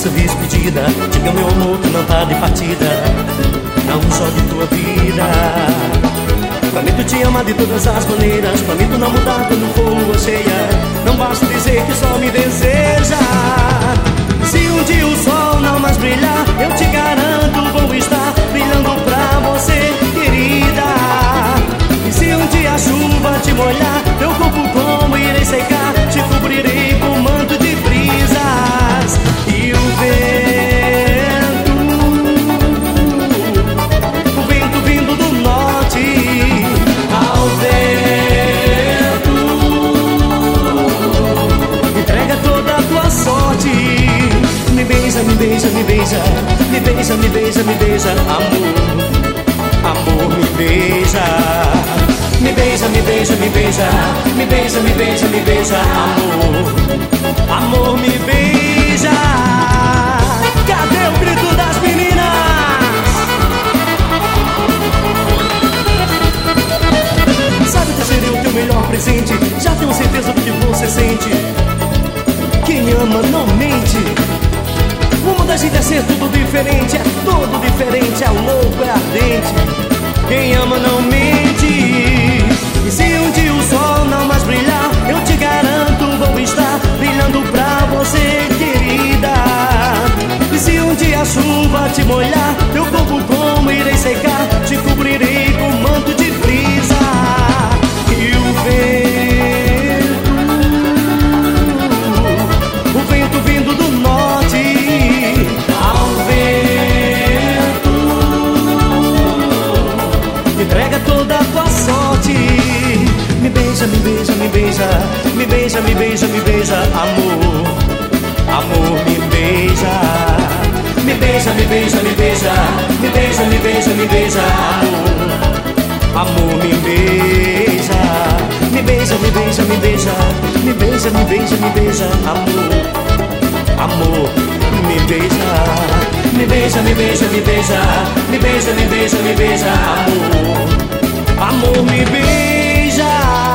nossa despedida. Diga, meu amor, que não tá de partida, não só de tua vida. Prometo te amar de todas as maneiras, prometo não mudar quando for lua cheia. Não basta dizer que só me deseja. Se um dia o sol não mais brilhar, eu te garanto, vou estar brilhando pra você, querida. E se um dia a chuva te molhar, teu corpo como irei secar, te cobrirei com um manto de brisas. E o vento vindo do norte, ao vento entrega toda a tua sorte. Me beija, me beija, me beija, me beija, me beija, me beija, amor, amor, me beija. Me beija, me beija, me beija, me beija, me beija, me beija, amor, amor, me beija. Cadê o grito das meninas? Sabe que eu serei o teu melhor presente, já tenho certeza do que você sente. Quem ama não mente. O mundo da gente é ser tudo diferente, é tudo diferente, é louco, é ardente. Quem ama não mente. E se um dia o sol não mais brilhar, eu te garanto, vou estar brilhando pra você, querida. E se um dia a chuva te molhar, teu corpo como irei secar, te cobrirei com um manto de brisa. E o vento vindo do norte, ao vento entrega toda a tua sorte. Me beija, me beija, me beija, me beija, me beija, me beija, amor, amor, me beija. Me beija, me beija, me beija, me beija, me beija, me beija, amor, amor, me beija. Me beija, me beija, me beija, me beija, me beija, me beija, amor, amor, me beija. Me beija, me beija, me beija, me beija, me beija, me beija, amor, amor, me beija.